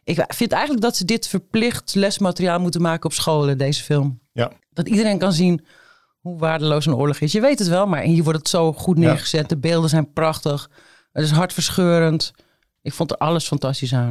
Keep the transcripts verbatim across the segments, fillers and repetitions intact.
Ik vind eigenlijk dat ze dit verplicht lesmateriaal moeten maken op scholen, deze film. Ja. Dat iedereen kan zien hoe waardeloos een oorlog is. Je weet het wel, maar hier wordt het zo goed neergezet. Ja. De beelden zijn prachtig. Het is hartverscheurend. Ik vond er alles fantastisch aan.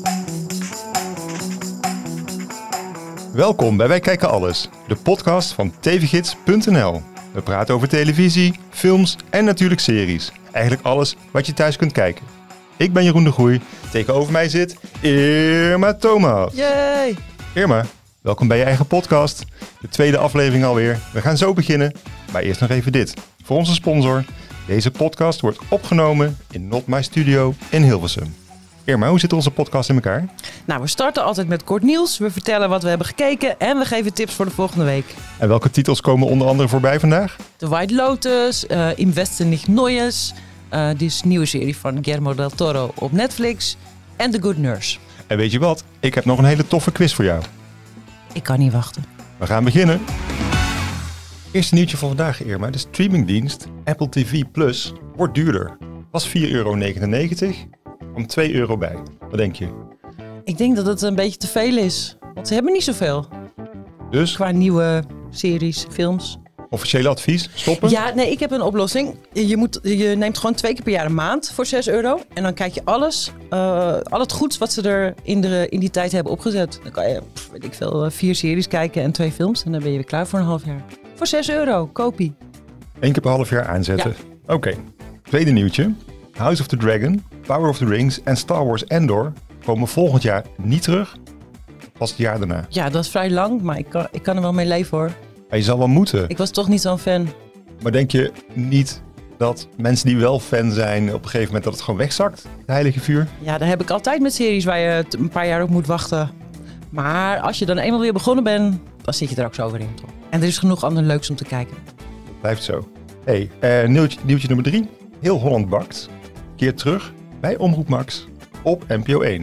Welkom bij Wij Kijken Alles, de podcast van t v gids punt n l. We praten over televisie, films en natuurlijk series. Eigenlijk alles wat je thuis kunt kijken. Ik ben Jeroen de Groei. Tegenover mij zit Irma Thomas. Yay! Irma, welkom bij je eigen podcast. De tweede aflevering alweer. We gaan zo beginnen. Maar eerst nog even dit. Voor onze sponsor. Deze podcast wordt opgenomen in Not My Studio in Hilversum. Irma, hoe zit onze podcast in elkaar? Nou, we starten altijd met kort nieuws. We vertellen wat we hebben gekeken en we geven tips voor de volgende week. En welke titels komen onder andere voorbij vandaag? The White Lotus, uh, Im Westen nicht Neues. Uh, dit is een nieuwe serie van Guillermo del Toro op Netflix. En The Good Nurse. En weet je wat? Ik heb nog een hele toffe quiz voor jou. Ik kan niet wachten. We gaan beginnen. Eerste nieuwtje van vandaag, Irma. De streamingdienst Apple T V Plus wordt duurder. Was vier euro negenennegentig. Om twee euro bij. Wat denk je? Ik denk dat het een beetje te veel is. Want ze hebben niet zoveel. Dus? Qua nieuwe series, films. Officiële advies? Stoppen? Ja, nee, ik heb een oplossing. Je, moet, je neemt gewoon twee keer per jaar een maand voor zes euro. En dan kijk je alles, uh, al het goeds wat ze er in, de, in die tijd hebben opgezet. Dan kan je, pff, weet ik veel, vier series kijken en twee films. En dan ben je weer klaar voor een half jaar. Voor zes euro, kopie. Eén keer per half jaar aanzetten. Ja. Oké. Okay. Tweede nieuwtje. House of the Dragon, Power of the Rings en Star Wars Andor komen volgend jaar niet terug. Pas het jaar daarna. Ja, dat is vrij lang, maar ik kan, ik kan er wel mee leven hoor. Maar je zal wel moeten. Ik was toch niet zo'n fan. Maar denk je niet dat mensen die wel fan zijn op een gegeven moment dat het gewoon wegzakt, het heilige vuur? Ja, daar heb ik altijd met series waar je een paar jaar op moet wachten. Maar als je dan eenmaal weer begonnen bent, dan zit je er ook zo weer in. Toch? En er is genoeg ander leuks om te kijken. Dat blijft zo. Hey, uh, nieuwtje, nieuwtje nummer drie. Heel Holland Bakt keert terug bij Omroep Max op N P O één.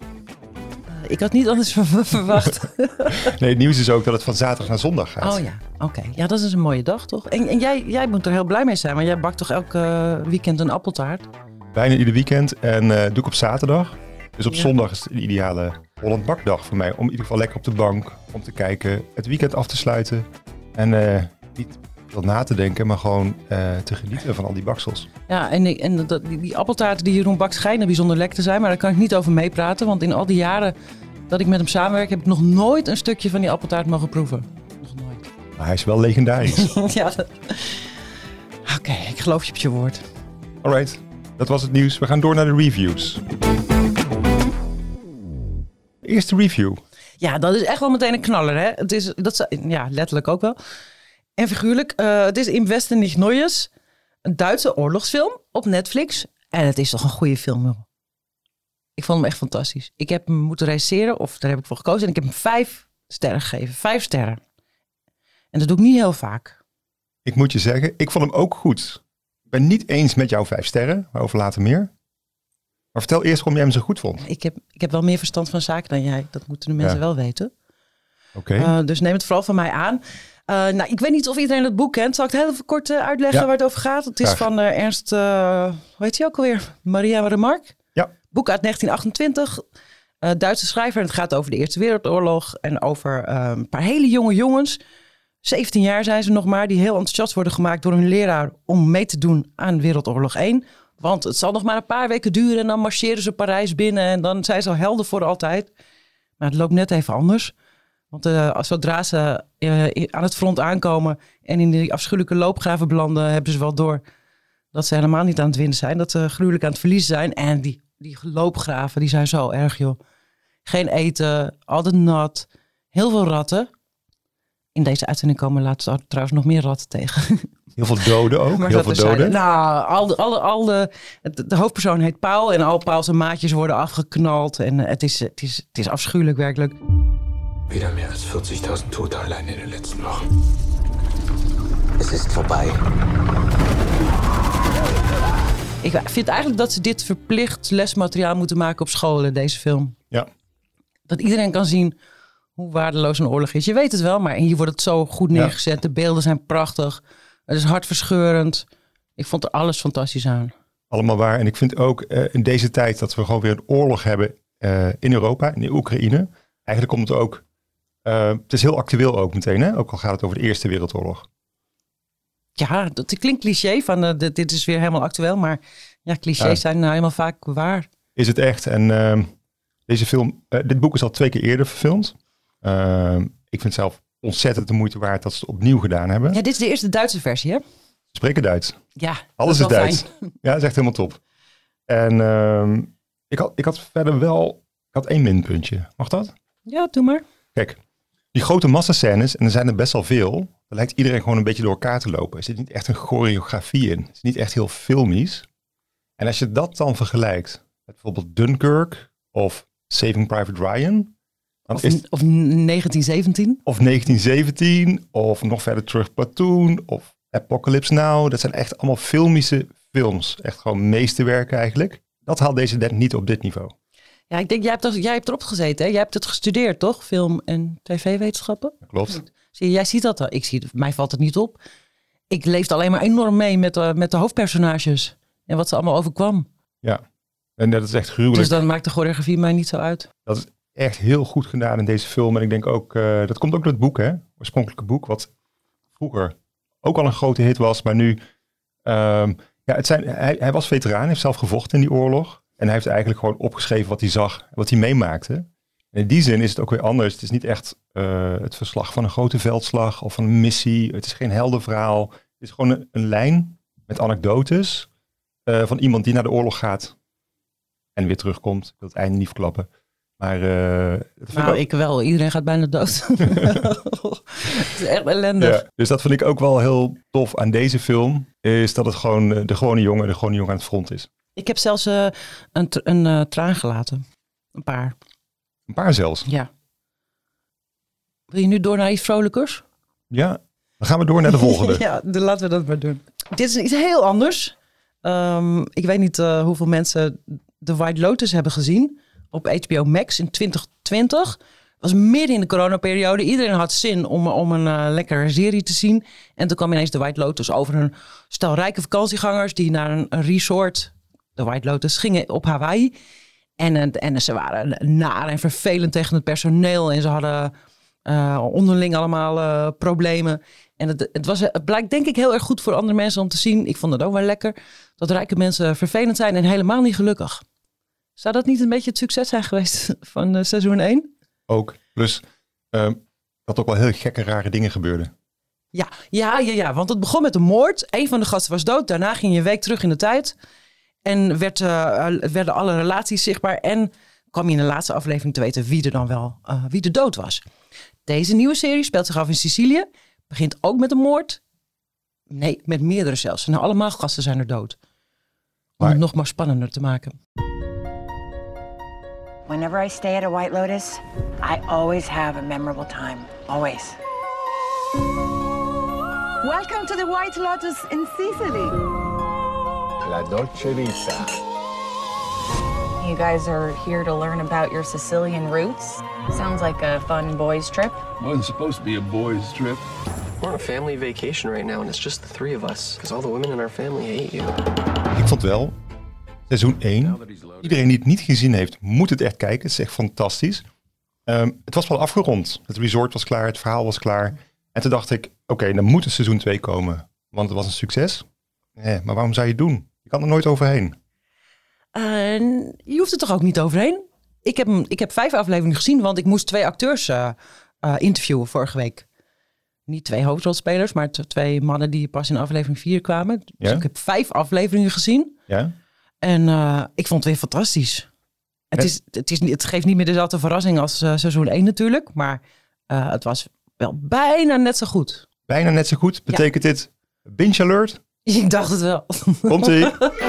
Uh, ik had niet anders verwacht. Nee, het nieuws is ook dat het van zaterdag naar zondag gaat. Oh ja, oké. Okay. Ja, dat is een mooie dag, toch? En, en jij, jij moet er heel blij mee zijn, want jij bakt toch elke uh, weekend een appeltaart? Bijna ieder weekend en uh, doe ik op zaterdag. Dus op ja. zondag is het de ideale Holland Bakdag voor mij. Om in ieder geval lekker op de bank, om te kijken, het weekend af te sluiten. En uh, niet wat na te denken, maar gewoon uh, te genieten van al die baksels. Ja, en, en dat, die, die appeltaarten die Jeroen bakt schijnen bijzonder lekker te zijn. Maar daar kan ik niet over meepraten, want in al die jaren dat ik met hem samenwerk, heb ik nog nooit een stukje van die appeltaart mogen proeven. Nog nooit. Maar hij is wel legendarisch. Ja. Dat... Oké, okay, ik geloof je op je woord. Alright, dat was het nieuws. We gaan door naar de reviews. Eerste review. Ja, dat is echt wel meteen een knaller, hè? Het is, dat is, ja, letterlijk ook wel. En figuurlijk, uh, het is Im Westen nicht Neues. Een Duitse oorlogsfilm op Netflix. En het is toch een goede film, joh. Ik vond hem echt fantastisch. Ik heb hem moeten recenseren, of daar heb ik voor gekozen. En ik heb hem vijf sterren gegeven. Vijf sterren. En dat doe ik niet heel vaak. Ik moet je zeggen, ik vond hem ook goed. Ik ben niet eens met jouw vijf sterren, maar over later meer. Maar vertel eerst waarom jij hem zo goed vond. Ik heb, ik heb wel meer verstand van zaken dan jij. Dat moeten de mensen ja. wel weten. Oké. Okay. Uh, dus neem het vooral van mij aan. Uh, nou, ik weet niet of iedereen het boek kent. Zal ik het heel even kort uh, uitleggen ja. waar het over gaat? Het is Graag. van uh, Ernst, uh, hoe heet hij ook alweer? Maria Remarque. Ja. Boek uit negentien achtentwintig. Uh, Duitse schrijver. En het gaat over de Eerste Wereldoorlog. En over uh, een paar hele jonge jongens. zeventien jaar zijn ze nog maar. Die heel enthousiast worden gemaakt door hun leraar om mee te doen aan Wereldoorlog één. Want het zal nog maar een paar weken duren. En dan marcheren ze Parijs binnen. En dan zijn ze al helden voor altijd. Maar het loopt net even anders. Want uh, zodra ze uh, aan het front aankomen en in die afschuwelijke loopgraven belanden, hebben ze wel door dat ze helemaal niet aan het winnen zijn. Dat ze gruwelijk aan het verliezen zijn. En die, die loopgraven, die zijn zo erg, joh. Geen eten, altijd nat, heel veel ratten. In deze uitzending komen laatst trouwens nog meer ratten tegen. Heel veel doden ook, heel veel doden. Zijn, nou, al de, al de, al de, de, de hoofdpersoon heet Paul en al Paul zijn maatjes worden afgeknald. En het is, het is, het is afschuwelijk werkelijk. Wieder mehr als vierzigtausend Tote allein in den letzten Wochen. Es ist vorbei. Ik vind eigenlijk dat ze dit verplicht lesmateriaal moeten maken op scholen, deze film. Ja. Dat iedereen kan zien hoe waardeloos een oorlog is. Je weet het wel, maar hier wordt het zo goed neergezet. Ja. De beelden zijn prachtig. Het is hartverscheurend. Ik vond er alles fantastisch aan. Allemaal waar. En ik vind ook uh, in deze tijd dat we gewoon weer een oorlog hebben uh, in Europa, in de Oekraïne. Eigenlijk komt het ook... Uh, het is heel actueel ook meteen, hè? Ook al gaat het over de Eerste Wereldoorlog. Ja, dat klinkt cliché van uh, dit, dit is weer helemaal actueel. Maar ja, clichés ja. zijn nou helemaal vaak waar. Is het echt. En uh, deze film... Uh, dit boek is al twee keer eerder verfilmd. Uh, ik vind het zelf ontzettend de moeite waard dat ze het opnieuw gedaan hebben. Ja, dit is de eerste Duitse versie, hè? Spreken Duits. Ja, alles is, is Duits. Fijn. Ja, dat is echt helemaal top. En uh, ik, had, ik had verder wel... Ik had één minpuntje. Mag dat? Ja, doe maar. Kijk, die grote massascènes, en er zijn er best wel veel... dan lijkt iedereen gewoon een beetje door elkaar te lopen. Er zit niet echt een choreografie in. Het is niet echt heel filmisch. En als je dat dan vergelijkt met bijvoorbeeld Dunkirk of Saving Private Ryan... Dan of, is, of negentien zeventien. Of negentien zeventien, of nog verder terug Platoon, of Apocalypse Now. Dat zijn echt allemaal filmische films. Echt gewoon meesterwerken eigenlijk. Dat haalt deze net niet op dit niveau. Ja, ik denk, jij hebt, er, jij hebt erop gezeten, hè? Jij hebt het gestudeerd, toch? Film- en tv-wetenschappen? Klopt. Zie je, jij ziet dat al. Ik zie het, mij valt het niet op. Ik leefde alleen maar enorm mee met de, met de hoofdpersonages. En wat ze allemaal overkwam. Ja, en dat is echt gruwelijk. Dus dan maakt de choreografie mij niet zo uit. Dat is echt heel goed gedaan in deze film. En ik denk ook, uh, dat komt ook door het boek, hè? Oorspronkelijke boek, wat vroeger ook al een grote hit was. Maar nu, um, ja, het zijn, hij, hij was veteraan, heeft zelf gevochten in die oorlog. En hij heeft eigenlijk gewoon opgeschreven wat hij zag, wat hij meemaakte. En in die zin is het ook weer anders. Het is niet echt uh, het verslag van een grote veldslag of van een missie. Het is geen heldenverhaal. Het is gewoon een, een lijn met anekdotes uh, van iemand die naar de oorlog gaat en weer terugkomt. Ik wil het einde niet verklappen. Maar, uh, nou, ik, ik wel. Iedereen gaat bijna dood. Het is echt ellendig. Ja, dus dat vind ik ook wel heel tof aan deze film. Is dat het gewoon uh, de gewone jongen, de gewone jongen aan het front is. Ik heb zelfs uh, een, een uh, traan gelaten. Een paar. Een paar zelfs? Ja. Wil je nu door naar iets vrolijkers? Ja, dan gaan we door naar de volgende. Ja, dan laten we dat maar doen. Dit is iets heel anders. Um, ik weet niet uh, hoeveel mensen The White Lotus hebben gezien. Op H B O Max in twintig twintig. Het was midden in de coronaperiode. Iedereen had zin om, om een uh, lekkere serie te zien. En toen kwam ineens The White Lotus over een stel rijke vakantiegangers die naar een, een resort, The White Lotus, gingen op Hawaii. En, en ze waren naar en vervelend tegen het personeel. En ze hadden uh, onderling allemaal uh, problemen. En het, het, was, het blijkt denk ik heel erg goed voor andere mensen om te zien. Ik vond het ook wel lekker. Dat rijke mensen vervelend zijn en helemaal niet gelukkig. Zou dat niet een beetje het succes zijn geweest van uh, seizoen één? Ook. Plus uh, dat ook wel heel gekke, rare dingen gebeurden. Ja, ja, ja, ja, want het begon met een moord. Een van de gasten was dood. Daarna ging je een week terug in de tijd. En werd, uh, werden alle relaties zichtbaar. En kwam je in de laatste aflevering te weten wie er dan wel uh, wie er dood was. Deze nieuwe serie speelt zich af in Sicilië. Begint ook met een moord. Nee, met meerdere zelfs. En allemaal gasten zijn er dood. Om maar het nog maar spannender te maken. Whenever I stay at a White Lotus, I always have a memorable time. Always. Welcome to the White Lotus in Sicily. La Dolce Vita. You guys are here to learn about your Sicilian roots. Sounds like a fun boys' trip. Wasn't supposed to be a boys' trip. We're on a family vacation right now and it's just the three of us. Because all the women in our family hate you. Ik vond wel, seizoen één, iedereen die het niet gezien heeft, moet het echt kijken. Het is echt fantastisch. Um, het was wel afgerond. Het resort was klaar, het verhaal was klaar. En toen dacht ik, oké, okay, dan moet er seizoen twee komen. Want het was een succes. Nee, maar waarom zou je het doen? Je kan er nooit overheen. Uh, je hoeft er toch ook niet overheen? Ik heb, ik heb vijf afleveringen gezien, want ik moest twee acteurs uh, uh, interviewen vorige week. Niet twee hoofdrolspelers, maar t- twee mannen die pas in aflevering vier kwamen. Dus ja? ik heb vijf afleveringen gezien. Ja? En uh, ik vond het weer fantastisch. Het, is, het, is, het geeft niet meer dezelfde verrassing als uh, seizoen één natuurlijk. Maar uh, het was wel bijna net zo goed. Bijna net zo goed? Betekent ja. dit binge alert? Ik dacht het wel. Komt-ie.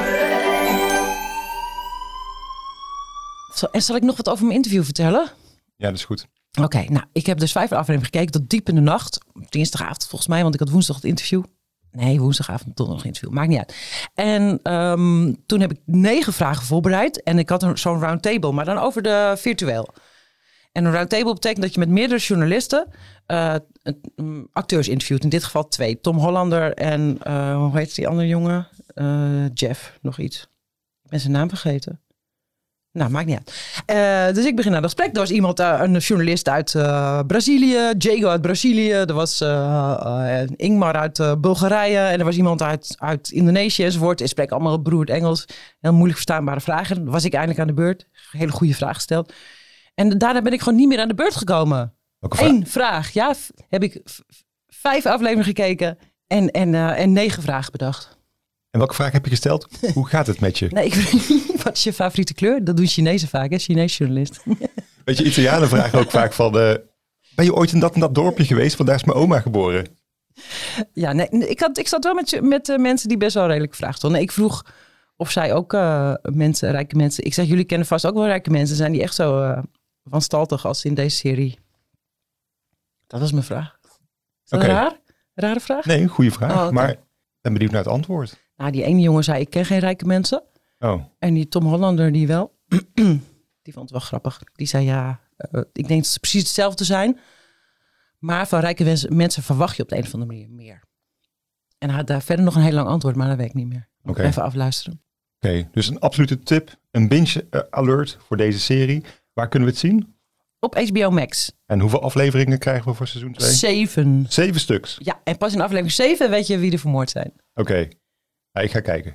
En zal ik nog wat over mijn interview vertellen? Ja, dat is goed. Oké, okay, nou, ik heb dus vijf afleveringen gekeken tot diep in de nacht. Dinsdagavond volgens mij, want ik had woensdag het interview. Nee, woensdagavond, donderdag interview. Maakt niet uit. En um, toen heb ik negen vragen voorbereid. En ik had een, zo'n roundtable, maar dan over de virtueel. En een roundtable betekent dat je met meerdere journalisten uh, acteurs interviewt. In dit geval twee. Tom Hollander en uh, hoe heet die andere jongen? Uh, Jeff, nog iets. Ik ben zijn naam vergeten. Nou, maakt niet uit. Uh, dus ik begin aan het gesprek. Er was iemand, uh, een journalist uit uh, Brazilië. Diego uit Brazilië. Er was uh, uh, Ingmar uit uh, Bulgarije. En er was iemand uit, uit Indonesië enzovoort. Ik spreek allemaal beroerd Engels. Heel moeilijk verstaanbare vragen. Dan was ik eindelijk aan de beurt. Een hele goede vraag gesteld. En daarna ben ik gewoon niet meer aan de beurt gekomen. Eén vraag. Ja, f- heb ik f- vijf afleveringen gekeken. En, en, uh, en negen vragen bedacht. En welke vraag heb je gesteld? Hoe gaat het met je? Nee, ik weet niet. Wat is je favoriete kleur? Dat doen Chinezen vaak, hè? Chinese journalist. Weet je, Italianen vragen ook vaak van... Uh, ben je ooit in dat en dat dorpje geweest? Want daar is mijn oma geboren. Ja, nee, ik, had, ik zat wel met, met uh, mensen die best wel redelijk vragen stonden. Nee, ik vroeg of zij ook uh, mensen, rijke mensen... Ik zeg, jullie kennen vast ook wel rijke mensen. Zijn die echt zo uh, wanstaltig als in deze serie? Dat was mijn vraag. Is dat okay. raar? Rare vraag? Nee, een goede vraag. Oh, okay. Maar ik ben benieuwd naar het antwoord. Nou, die ene jongen zei, ik ken geen rijke mensen. Oh. En die Tom Hollander, die wel. Die vond het wel grappig. Die zei, ja, uh, ik denk dat ze precies hetzelfde zijn. Maar van rijke wens- mensen verwacht je op de een of andere manier meer. En hij had daar verder nog een heel lang antwoord, maar dat weet ik niet meer. Okay. Even afluisteren. Oké, okay, dus een absolute tip. Een binge uh, alert voor deze serie. Waar kunnen we het zien? Op H B O Max. En hoeveel afleveringen krijgen we voor seizoen twee? Zeven. Zeven stuks? Ja, en pas in aflevering zeven weet je wie er vermoord zijn. Oké, okay. Ja, ik ga kijken.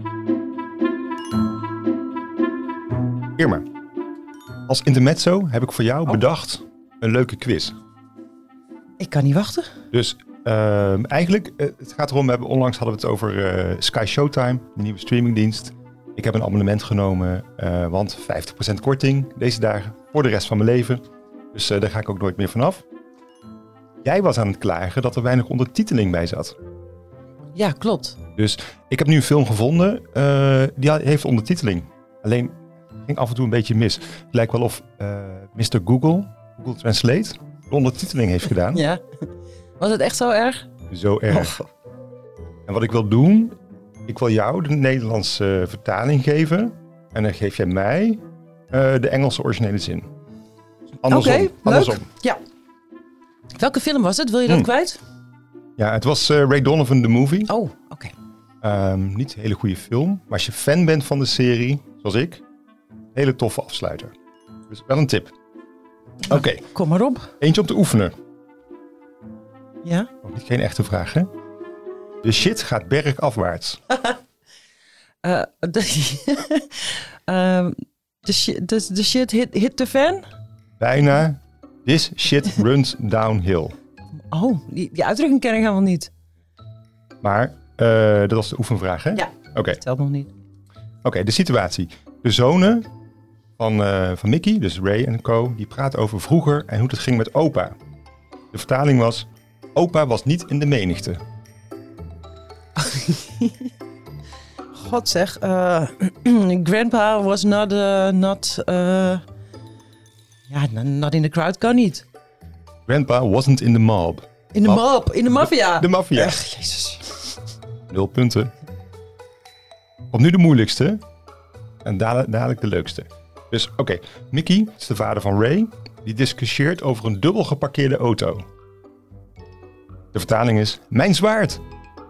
Irma, als intermezzo heb ik voor jou oh. bedacht een leuke quiz. Ik kan niet wachten. Dus uh, eigenlijk, uh, het gaat erom, we hebben onlangs hadden we het over uh, Sky Showtime, de nieuwe streamingdienst. Ik heb een abonnement genomen, uh, want vijftig procent korting deze dagen voor de rest van mijn leven. Dus uh, daar ga ik ook nooit meer vanaf. Jij was aan het klagen dat er weinig ondertiteling bij zat. Ja, klopt. Dus ik heb nu een film gevonden, uh, die heeft ondertiteling. Alleen ging af en toe een beetje mis. Het lijkt wel of uh, mister Google, Google Translate, de ondertiteling heeft gedaan. Ja. Was het echt zo erg? Zo erg. Oh. En wat ik wil doen, ik wil jou de Nederlandse uh, vertaling geven. En dan geef jij mij uh, de Engelse originele zin. Andersom. Oké, andersom. leuk. Ja. Welke film was het? Wil je dat hmm. kwijt? Ja, het was uh, Ray Donovan, the movie. Oh, oké. Okay. Um, niet een hele goede film. Maar als je fan bent van de serie, zoals ik, hele toffe afsluiter. Dus wel een tip. Oké. Okay. Kom maar op. Eentje om te oefenen. Ja? Oh, niet geen echte vraag, hè? De shit gaat bergafwaarts. uh, de, uh, de, shit, de, de shit hit, hit the fan? Bijna. This shit runs downhill. Oh, die, die uitdrukking ken ik helemaal niet. Maar uh, dat was de oefenvraag, hè? Ja, okay. Dat telt nog niet. Oké, okay, de situatie. De zonen van, uh, van Mickey, dus Ray en co, die praten over vroeger en hoe het ging met opa. De vertaling was, opa was niet in de menigte. God zeg, uh, grandpa was not, uh, not, uh, ja, not in the crowd, kan niet. Grandpa wasn't in the mob. In de mob, in de maffia. De, de maffia. Echt, jezus. Nul punten. Op nu de moeilijkste en dadelijk, dadelijk de leukste. Dus oké, okay. Mickey is de vader van Ray. Die discussieert over een dubbel geparkeerde auto. De vertaling is, mijn zwaard.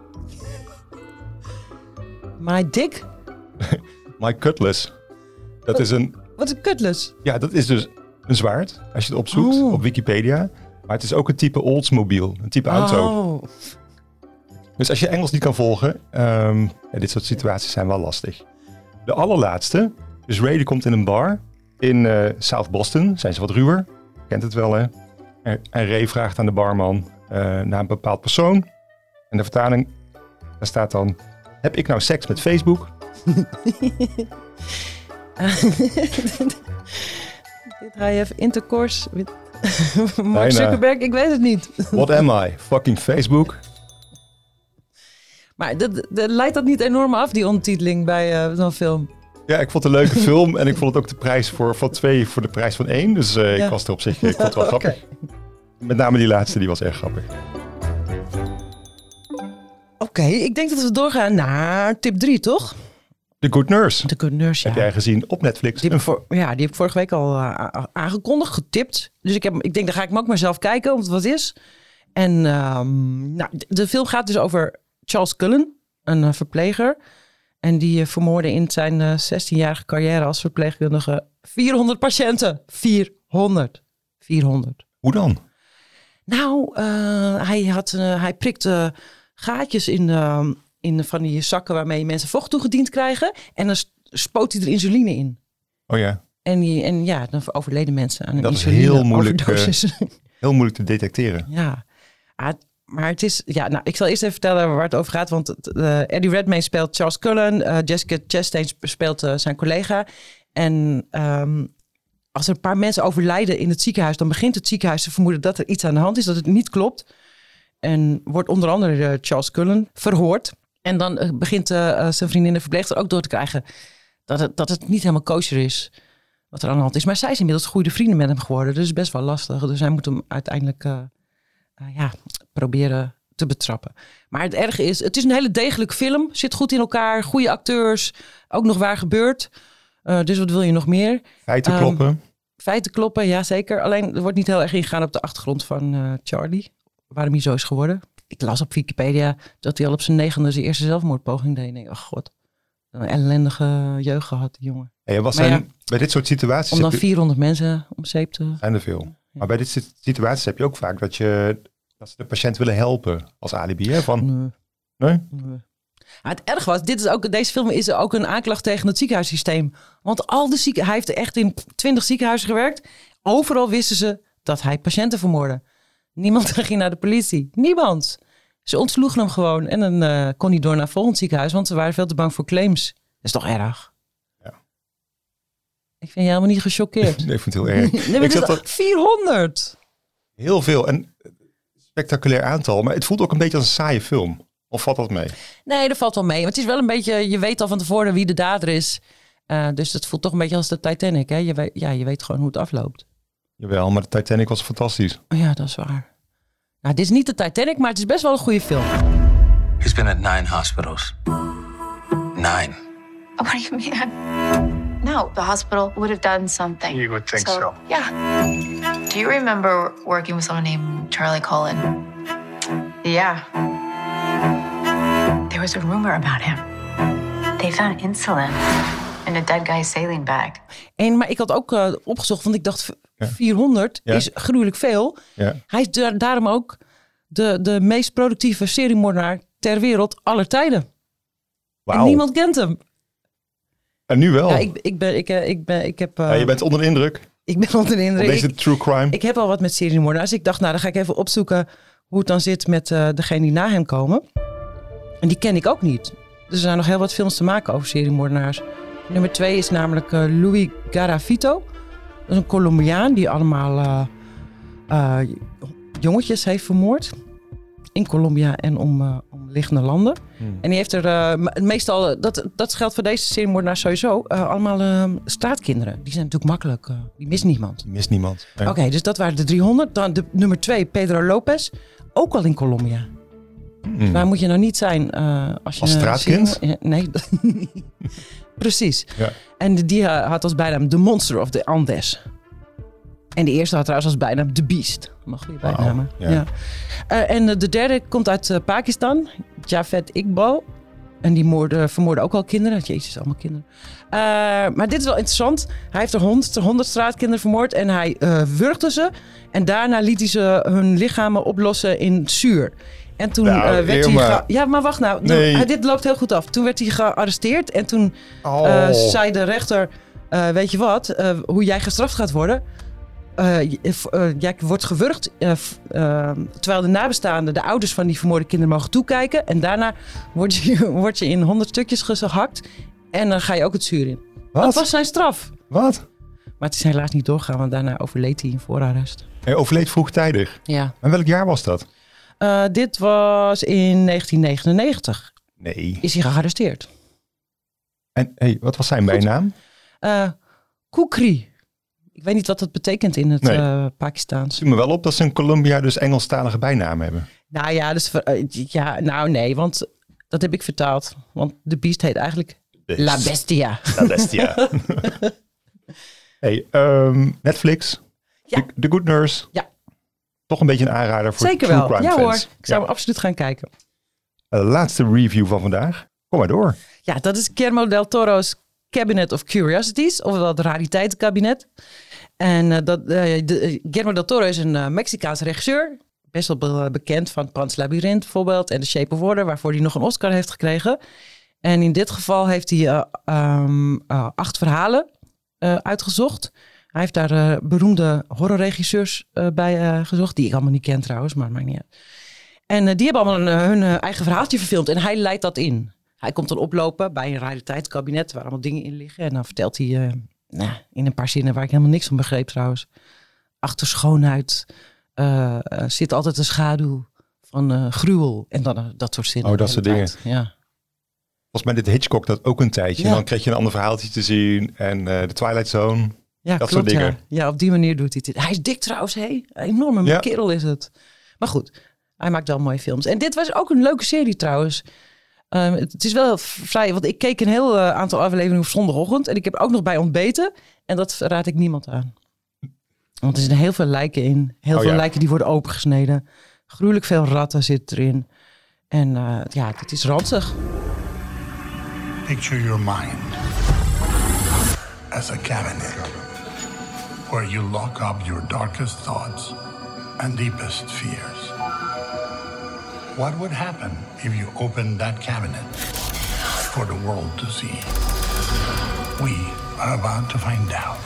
My dick? My cutlass. Dat wat, is een... Wat is een cutlass? Ja, dat is dus een zwaard. Als je het opzoekt oh. op Wikipedia. Maar het is ook een type Oldsmobile. Een type auto. Oh. Dus als je Engels niet kan volgen. Um, ja, dit soort situaties zijn wel lastig. De allerlaatste. Dus Ray die komt in een bar. In uh, South Boston. Zijn ze wat ruwer. Kent het wel, hè? En, en Ray vraagt aan de barman uh, naar een bepaald persoon. En de vertaling. Daar staat dan. Heb ik nou seks met Facebook? Did I have intercourse with Mark Zuckerberg? Ik weet het niet. What am I? Fucking Facebook? Maar dat, dat, leidt dat niet enorm af, die ondertiteling bij uh, zo'n film? Ja, ik vond het een leuke film. En ik vond het ook de prijs voor, voor twee voor de prijs van één. Dus uh, ja. ik was er op zich, ik vond het wel grappig. Okay. Met name die laatste, die was echt grappig. Oké, okay, ik denk dat we doorgaan naar tip drie, toch? The Good Nurse. The Good Nurse, ja. Heb jij gezien op Netflix? Die heb voor, ja, die heb ik vorige week al uh, aangekondigd, getipt. Dus ik, heb, ik denk, dan ga ik hem ook maar zelf kijken of het wat is. En um, nou, de film gaat dus over Charles Cullen, een uh, verpleger. En die uh, vermoordde in zijn uh, zestienjarige carrière als verpleegkundige vierhonderd patiënten. vierhonderd. vierhonderd. Hoe dan? Nou, uh, hij, had, uh, hij prikte gaatjes in, uh, in van die zakken waarmee mensen vocht toegediend krijgen. En dan spoot hij er insuline in. Oh ja. En, die, en ja, dan overleden mensen aan een dat insuline is heel moeilijk, uh, overdosis. heel moeilijk te detecteren. Ja, ah, maar het is... Ja, nou, ik zal eerst even vertellen waar het over gaat. Want uh, Eddie Redmayne speelt Charles Cullen. Uh, Jessica Chastain speelt uh, zijn collega. En um, als er een paar mensen overlijden in het ziekenhuis... dan begint het ziekenhuis te vermoeden dat er iets aan de hand is. Dat het niet klopt. En wordt onder andere uh, Charles Cullen verhoord. En dan uh, begint uh, zijn vriendin de verpleegster ook door te krijgen... dat het, dat het niet helemaal kosher is wat er aan de hand is. Maar zij is inmiddels goede vrienden met hem geworden. Dus best wel lastig. Dus hij moet hem uiteindelijk uh, uh, ja, proberen te betrappen. Maar het erge is, het is een hele degelijke film. Zit goed in elkaar. Goede acteurs. Ook nog waar gebeurt. Uh, dus wat wil je nog meer? Feiten Um, kloppen. Feiten kloppen, ja zeker. Alleen er wordt niet heel erg ingegaan op de achtergrond van uh, Charlie. Waarom hij zo is geworden. Ik las op Wikipedia dat hij al op zijn negende zijn eerste zelfmoordpoging deed. En ik denk, oh god, een ellendige jeugd gehad, die jongen. Hey, wat Maar zijn, ja, bij dit soort situaties... Om dan heb je- vierhonderd mensen om zeep te... zijn er veel. Maar bij dit soort situaties heb je ook vaak dat, je, dat ze de patiënt willen helpen als alibi. Hè? Van, Nee. nee? Nee. Ah, het erg was, dit is ook, deze film is ook een aanklacht tegen het ziekenhuissysteem. Want al de zieken, hij heeft echt in twintig ziekenhuizen gewerkt. Overal wisten ze dat hij patiënten vermoordde. Niemand ging naar de politie. Niemand. Ze ontsloegen hem gewoon. En dan uh, kon hij door naar het volgend ziekenhuis. Want ze waren veel te bang voor claims. Dat is toch erg? Ja. Ik vind je helemaal niet gechoqueerd. Nee, ik vind het heel erg. Nee, maar Ik dit zat is er- vierhonderd. Heel veel. En spectaculair aantal. Maar het voelt ook een beetje als een saaie film. Of valt dat mee? Nee, dat valt wel mee. Maar het is wel een beetje, je weet al van tevoren wie de dader is. Uh, dus het voelt toch een beetje als de Titanic. Hè? Je, weet, ja, je weet gewoon hoe het afloopt. Jawel, maar de Titanic was fantastisch. Oh ja, dat is waar. Nou, dit is niet de Titanic, maar het is best wel een goede film. He's been at nine hospitals. Nine. What do you mean? No, the hospital would have done something. You would think so. Yeah. Do you remember working with someone named Charlie Cullen? Yeah. There was a rumor about him. They found insulin in a dead guy's saline bag. En, maar ik had ook uh, opgezocht, want ik dacht Ja. vierhonderd Ja. is gruwelijk veel. Ja. Hij is da- daarom ook de, de meest productieve seriemoordenaar ter wereld aller tijden. Wauw. En niemand kent hem. En nu wel. Ja, ik, ik, ben, ik, uh, ik, ben, ik heb... Uh, Ja, je bent onder de indruk. Ik ben onder de Op indruk. deze Ik, true crime. ik heb al wat met seriemoordenaars. Ik dacht, nou, dan ga ik even opzoeken hoe het dan zit met uh, degene die na hem komen. En die ken ik ook niet. Dus er zijn nog heel wat films te maken over seriemoordenaars. Nummer twee is namelijk uh, Louis Garavito. Dat is een Colombiaan die allemaal uh, uh, jongetjes heeft vermoord. In Colombia en om, uh, omliggende landen. Hmm. En die heeft er uh, meestal, dat, dat geldt voor deze seriemoordenaars sowieso, uh, allemaal uh, straatkinderen. Die zijn natuurlijk makkelijk, uh, die mist niemand. Mist niemand. Ja. Oké, okay, dus dat waren de driehonderd. Dan de nummer twee, Pedro Lopez. Ook al in Colombia. Hmm. Waar moet je nou niet zijn uh, als je... Als straatkind? Uh, nee, precies. Ja. En die uh, had als bijnaam The Monster of the Andes. En de eerste had trouwens als bijnaam The Beast. Allemaal goede bijnamen. Wauw, ja. Ja. Uh, en uh, de derde komt uit uh, Pakistan. Javed Iqbal. En die moorde, vermoorde ook al kinderen. Jezus, allemaal kinderen. Uh, maar dit is wel interessant. Hij heeft er honderd, honderd straatkinderen vermoord. En hij uh, wurgde ze. En daarna liet hij ze hun lichamen oplossen in zuur. En toen Nou, uh, werd hij... Irma. Ge- ja, maar wacht nou. Nee. Toen, dit loopt heel goed af. Toen werd hij gearresteerd. En toen Oh. uh, zei de rechter... Uh, weet je wat? Uh, hoe jij gestraft gaat worden... Uh, uh, jij wordt gewurgd, uh, uh, terwijl de nabestaanden, de ouders van die vermoorde kinderen mogen toekijken. En daarna word je, word je in honderd stukjes gehakt en dan ga je ook het zuur in. Wat? Dat was zijn straf. Wat? Maar het is helaas niet doorgaan, want daarna overleed hij in voorarrest. Hij overleed vroegtijdig. Ja. En welk jaar was dat? Uh, dit was in negentien negenennegentig. Nee. Is hij gearresteerd. En hey, wat was zijn bijnaam? Uh, Kukri. Ik weet niet wat dat betekent in het Nee. uh, Pakistaans. Zie me wel op dat ze in Colombia dus Engelstalige bijnamen hebben. Nou ja, dus, uh, ja, nou nee, want dat heb ik vertaald. Want de beest heet eigenlijk Beest. La Bestia. La Bestia. Hey, um, Netflix. Ja. The, The Good Nurse. Ja. Toch een beetje een aanrader voor Zeker true wel. crime Ja fans. hoor, ik zou Ja. hem absoluut gaan kijken. Uh, laatste review van vandaag. Kom maar door. Ja, dat is Guillermo del Toro's Cabinet of Curiosities, ofwel het rariteitenkabinet. En uh, dat, uh, de, uh, Guillermo del Toro is een uh, Mexicaanse regisseur. Best wel be- bekend van Pan's Labyrinth bijvoorbeeld en The Shape of Water, waarvoor hij nog een Oscar heeft gekregen. En in dit geval heeft hij uh, um, uh, acht verhalen uh, uitgezocht. Hij heeft daar uh, beroemde horrorregisseurs uh, bij uh, gezocht, die ik allemaal niet ken trouwens, maar maakt niet uit. En uh, die hebben allemaal een, hun uh, eigen verhaaltje verfilmd en hij leidt dat in. Hij komt dan oplopen bij een rariteitskabinet waar allemaal dingen in liggen. En dan vertelt hij uh, nou, in een paar zinnen waar ik helemaal niks van begreep trouwens. Achter schoonheid uh, uh, zit altijd een schaduw van uh, gruwel. En dan uh, dat soort zinnen. Oh, dat soort dingen. Ja. Volgens mij deed Hitchcock dat ook een tijdje. Ja. En dan kreeg je een ander verhaaltje te zien. En uh, de Twilight Zone. Ja, dat klopt, soort dingen. Ja. ja, op die manier doet hij het. Hij is dik trouwens, hé. Een enorme Ja. kerel is het. Maar goed, hij maakt wel mooie films. En dit was ook een leuke serie trouwens. Um, het, het is wel vrij, want ik keek een heel uh, aantal afleveringen op zondagochtend. En ik heb ook nog bij ontbeten. En dat raad ik niemand aan. Want er zitten heel veel lijken in. Heel Oh, veel ja. lijken die worden opengesneden. Gruwelijk veel ratten zit erin. En uh, ja, het is ranzig. Picture your mind as a cabinet where you lock up your darkest thoughts and deepest fears. What would happen if you opened that cabinet for the world to see? We are about to find out.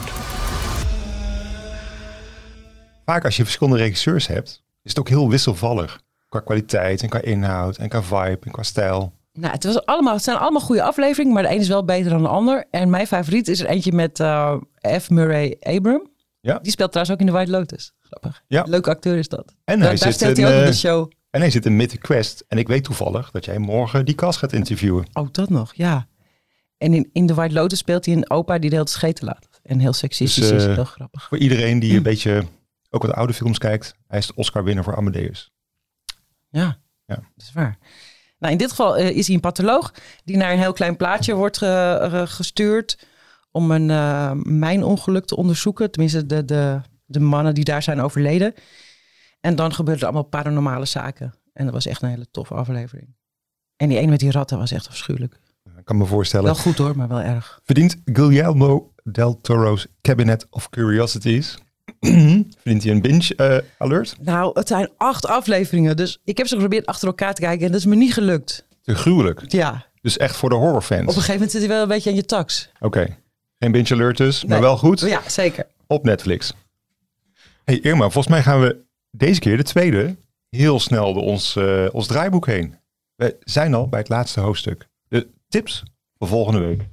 Vaak als je verschillende regisseurs hebt, is het ook heel wisselvallig. Qua kwaliteit en qua inhoud en qua vibe en qua stijl. Nou, het, was allemaal, het zijn allemaal goede afleveringen, maar de een is wel beter dan de ander. En mijn favoriet is er eentje met uh, F. Murray Abraham. Ja. Die speelt trouwens ook in The White Lotus. Grappig. Ja. Leuke acteur is dat. En daar hij daar zit stelt in, hij ook in uh, de show. En hij zit in Mythic Quest. En ik weet toevallig dat jij morgen die cast gaat interviewen. Oh, dat nog, ja. En in, in The White Lotus speelt hij een opa die de hele tijd scheten laat. En heel seksistisch Dus, is. uh, Heel grappig. Voor iedereen die een beetje ook wat oude films kijkt. Hij is de Oscar-winnaar voor Amadeus. Ja, Ja. dat is waar. Nou, in dit geval uh, is hij een patholoog die naar een heel klein plaatsje wordt ge- ge- gestuurd om een uh, mijnongeluk te onderzoeken. Tenminste, de, de, de mannen die daar zijn overleden. En dan gebeuren er allemaal paranormale zaken. En dat was echt een hele toffe aflevering. En die ene met die ratten was echt afschuwelijk. Ik kan me voorstellen. Wel goed hoor, maar wel erg. Verdient Guillermo del Toro's Cabinet of Curiosities. Verdient hij een binge uh, alert? Nou, het zijn acht afleveringen. Dus ik heb ze geprobeerd achter elkaar te kijken. En dat is me niet gelukt. Te gruwelijk. Ja, Dus echt voor de horrorfans. op een gegeven moment zit hij wel een beetje aan je tax. Oké. Geen binge alert dus, maar Nee. wel goed. Ja, zeker. Op Netflix. Hey Irma, volgens mij gaan we deze keer, de tweede, heel snel door ons, uh, ons draaiboek heen. We zijn al bij het laatste hoofdstuk. De tips voor volgende week.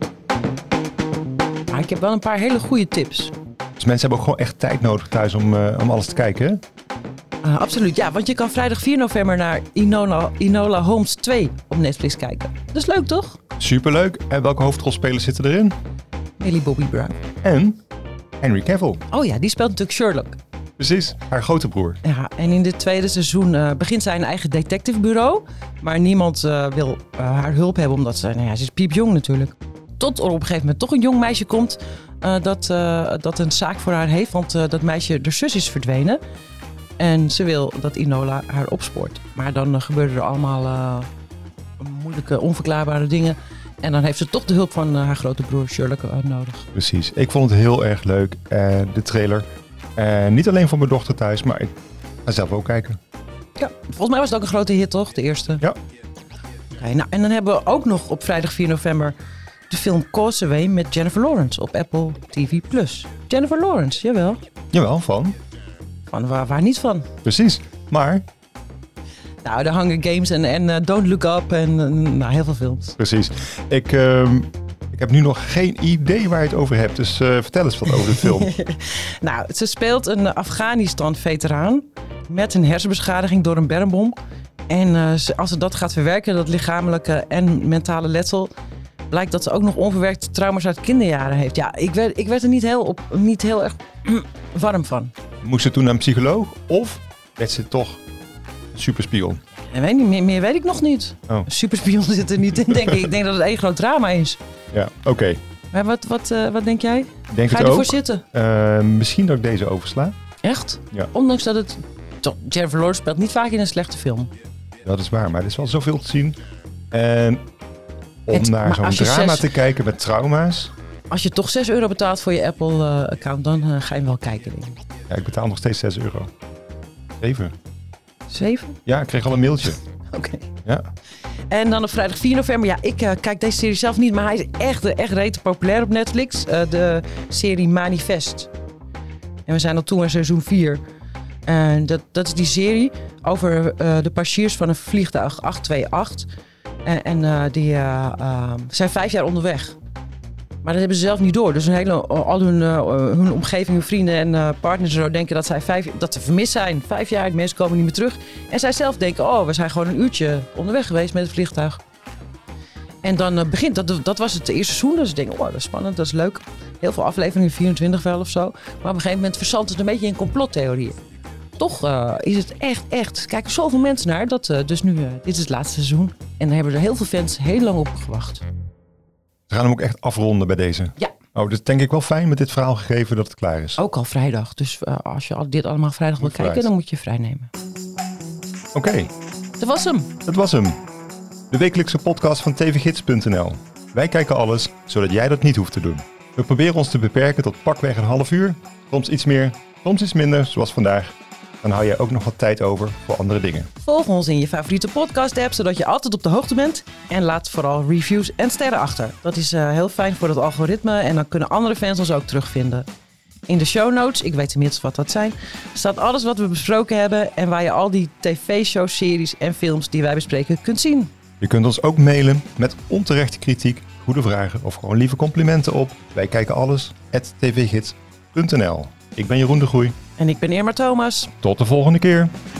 Maar ik heb wel een paar hele goede tips. Dus mensen hebben ook gewoon echt tijd nodig thuis om, uh, om alles te kijken. Hè? Uh, absoluut, ja. Want je kan vrijdag vier november naar Enola, Enola Holmes twee op Netflix kijken. Dat is leuk, toch? Superleuk. En welke hoofdrolspelers zitten erin? Millie Bobby Brown. En Henry Cavill. Oh ja, die speelt natuurlijk Sherlock. Precies, haar grote broer. Ja, en in dit tweede seizoen uh, begint zij een eigen detectivebureau. Maar niemand uh, wil uh, haar hulp hebben, omdat ze, nou ja, ze is piepjong natuurlijk. Tot er op een gegeven moment toch een jong meisje komt uh, dat, uh, dat een zaak voor haar heeft. Want uh, dat meisje, de zus is verdwenen. En ze wil dat Enola haar opspoort. Maar dan uh, gebeuren er allemaal uh, moeilijke, onverklaarbare dingen. En dan heeft ze toch de hulp van uh, haar grote broer Sherlock uh, nodig. Precies. Ik vond het heel erg leuk, uh, de trailer. Uh, niet alleen voor mijn dochter thuis, maar ik ga zelf ook kijken. Ja, volgens mij was het ook een grote hit, toch? De eerste. Ja. Okay, nou, en dan hebben we ook nog op vrijdag vier november de film Causeway met Jennifer Lawrence op Apple T V plus. Jennifer Lawrence, jawel. Jawel, van. Van waar, waar niet van? Precies. Maar... Nou, de Hunger Games en, en uh, Don't Look Up en uh, nou, heel veel films. Precies. Ik, uh, ik heb nu nog geen idee waar je het over hebt. Dus uh, vertel eens wat over de film. Nou, ze speelt een Afghanistan-veteraan met een hersenbeschadiging door een bermbom. En uh, als ze dat gaat verwerken, dat lichamelijke en mentale letsel, blijkt dat ze ook nog onverwerkte trauma's uit kinderjaren heeft. Ja, ik werd, ik werd er niet heel, op, niet heel erg warm van. Moest ze toen naar een psycholoog? Of werd ze toch een superspion? Ik weet niet, meer, meer weet ik nog niet. Oh. Een superspion zit er niet in, denk ik. Ik denk dat het één groot drama is. Ja, oké. Okay. Maar wat, wat, uh, wat denk jij? Denk Ga je het ervoor ook. zitten? Uh, misschien dat ik deze oversla. Echt? Ja. Ondanks dat het... Toch, Jennifer Lawrence speelt niet vaak in een slechte film. Dat is waar, maar er is wel zoveel te zien. En om Het- naar maar zo'n als je drama zes- te kijken met trauma's. Als je toch zes euro betaalt voor je Apple-account, dan uh, ga je hem wel kijken. Denk ik. Ja, ik betaal nog steeds zes euro. Zeven. Zeven? Ja, ik kreeg al een mailtje. Oké. Okay. Ja. En dan op vrijdag vier november. Ja, ik uh, kijk deze serie zelf niet, maar hij is echt, echt rete populair op Netflix. Uh, de serie Manifest. En we zijn al toe in seizoen vier. En dat, dat is die serie over uh, de passagiers van een vliegtuig acht twee acht. En, en uh, die uh, uh, zijn vijf jaar onderweg. Maar dat hebben ze zelf niet door. Dus een hele, al hun, uh, hun omgeving, hun vrienden en uh, partners zo denken dat, zij vijf, dat ze vermist zijn. Vijf jaar, de mensen komen niet meer terug. En zij zelf denken, oh, we zijn gewoon een uurtje onderweg geweest met het vliegtuig. En dan uh, begint, dat, dat was het eerste seizoen. Dus ik denk, oh, dat is spannend, dat is leuk. Heel veel afleveringen, vierentwintig wel of zo. Maar op een gegeven moment verzandt het een beetje in complottheorieën. Toch uh, is het echt, echt, er kijken zoveel mensen naar. Dat uh, dus nu, uh, dit is het laatste seizoen. En daar hebben er heel veel fans heel lang op gewacht. Ze gaan hem ook echt afronden bij deze. Ja. Oh, dus denk ik wel fijn met dit verhaal gegeven dat het klaar is. Ook al vrijdag. Dus uh, als je al, dit allemaal vrijdag wil kijken, dan moet je vrij nemen. Oké. Okay. Dat was hem. Dat was hem. De wekelijkse podcast van tvgids punt n l. Wij kijken alles, zodat jij dat niet hoeft te doen. We proberen ons te beperken tot pakweg een half uur. Soms iets meer, soms iets minder, zoals vandaag. Dan hou je ook nog wat tijd over voor andere dingen. Volg ons in je favoriete podcast-app, zodat je altijd op de hoogte bent. En laat vooral reviews en sterren achter. Dat is uh, heel fijn voor het algoritme en dan kunnen andere fans ons ook terugvinden. In de show notes, ik weet inmiddels wat dat zijn, staat alles wat we besproken hebben en waar je al die tv-shows, series en films die wij bespreken kunt zien. Je kunt ons ook mailen met onterechte kritiek, goede vragen of gewoon lieve complimenten op wij kijken alles at tvgids punt n l. Ik ben Jeroen de Groei. En ik ben Irma Thomas. Tot de volgende keer.